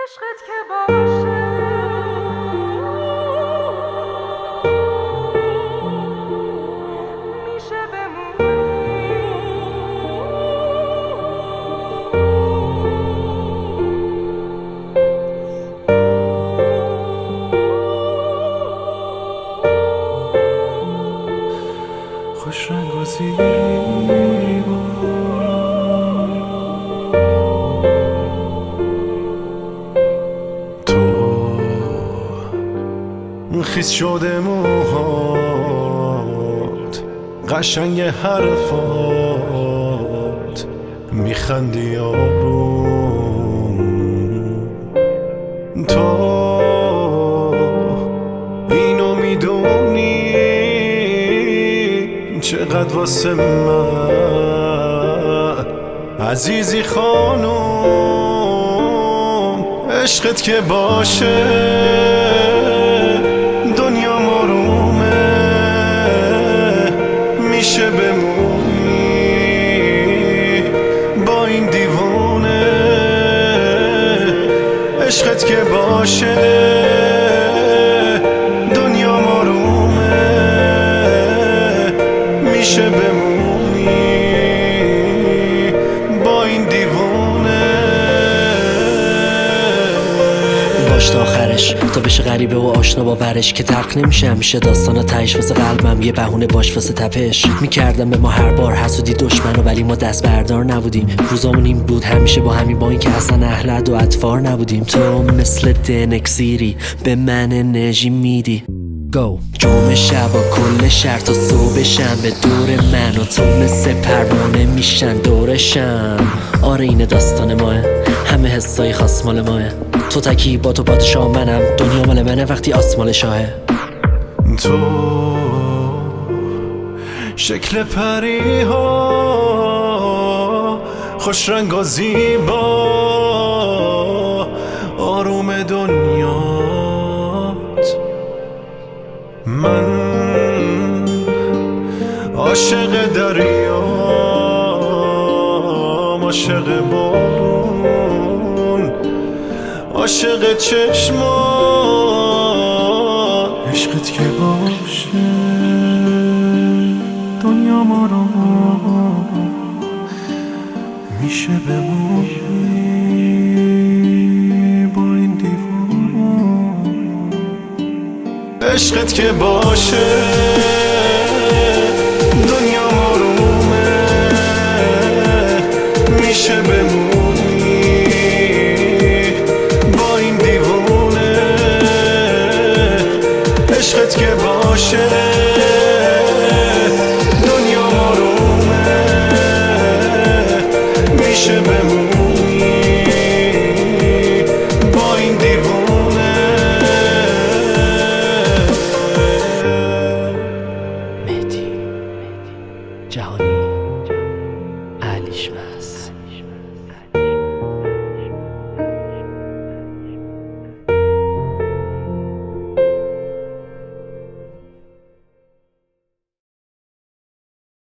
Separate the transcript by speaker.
Speaker 1: عشقت که باشه میشه
Speaker 2: خوش رنگ و زیبا تو خیس شده موهات قشنگ حرفات میخندی آروم تو اینو میدونی چقدر واسه من عزیزی خانم عشقت که باشه دنیا مرومه میشه بمونی با این دیوونه عشقت که باشه دنیا مرومه میشه بمونی با این دیوونه
Speaker 3: باش تا آخرش تا بشه غریبه و آشنا با ورش که تلخ نمیشه همیشه داستانا تهش واسه قلبم یه بهونه باش واسه تپش میکردم به ما هر بار حسودی دشمنو ولی ما دست بردار نبودیم روزامون این بود همیشه با همین با این که اصلا اهل و اطفار نبودیم تو مثل دنکسیری به من انرژی میدی گو جمعه شبا کل شهر تا صبح شنبه دور من و تو مثل پروانه میشن دورشم آره اینه داستان ماه همه حسای خاص مال ماه تو تکی با تو پادشاه منم دنیا مال منه وقتی آسمان شاهه
Speaker 2: تو شکل پری ها خوش رنگ و زیبا آروم دنیات من عاشق دریام عاشق بارون عاشق چشمان عشقت که باشه دنیا ما رو میشه بمونی با این دیوون عشقت که باشه